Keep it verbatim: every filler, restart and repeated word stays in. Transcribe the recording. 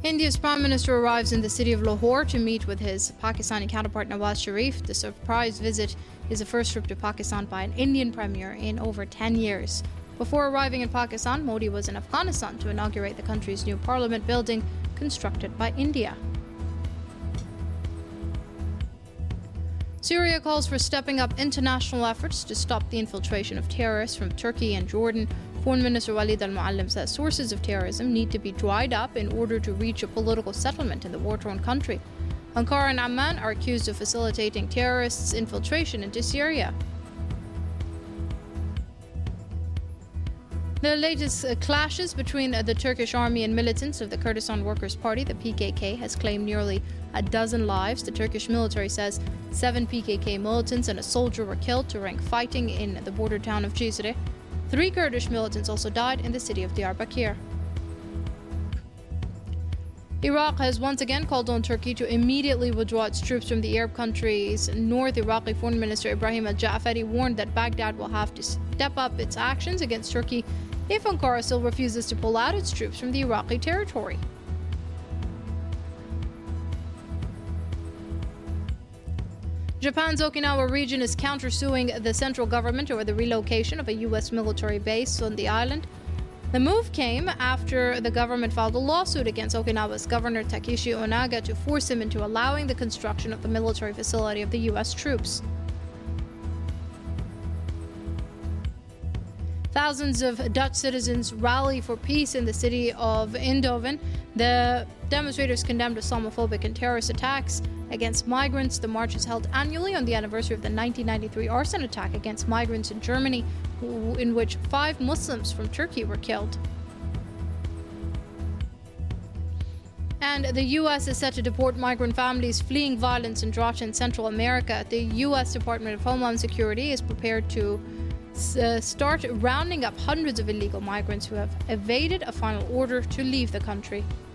India's Prime Minister arrives in the city of Lahore to meet with his Pakistani counterpart Nawaz Sharif. The surprise visit is the first trip to Pakistan by an Indian premier in over ten years. Before arriving in Pakistan, Modi was in Afghanistan to inaugurate the country's new parliament building constructed by India. Syria calls for stepping up international efforts to stop the infiltration of terrorists from Turkey and Jordan. Foreign Minister Walid al-Muallim says sources of terrorism need to be dried up in order to reach a political settlement in the war-torn country. Ankara and Amman are accused of facilitating terrorists' infiltration into Syria. The latest uh, clashes between uh, the Turkish army and militants of the Kurdistan Workers' Party, the P K K, has claimed nearly a dozen lives. The Turkish military says seven P K K militants and a soldier were killed during fighting in the border town of Cizre. Three Kurdish militants also died in the city of Diyarbakir. Iraq has once again called on Turkey to immediately withdraw its troops from the Arab country's north. Iraqi Foreign Minister Ibrahim al-Ja'fari warned that Baghdad will have to step up its actions against Turkey if Ankara still refuses to pull out its troops from the Iraqi territory. Japan's Okinawa region is countersuing the central government over the relocation of a U S military base on the island. The move came after the government filed a lawsuit against Okinawa's governor Takeshi Onaga to force him into allowing the construction of the military facility of the U S troops. Thousands of Dutch citizens rally for peace in the city of Eindhoven. The demonstrators condemned Islamophobic and terrorist attacks against migrants. The march is held annually on the anniversary of the nineteen ninety-three arson attack against migrants in Germany, in which five Muslims from Turkey were killed. And the U S is set to deport migrant families fleeing violence in Drought in Central America. The U S Department of Homeland Security is prepared to uh, start rounding up hundreds of illegal migrants who have evaded a final order to leave the country.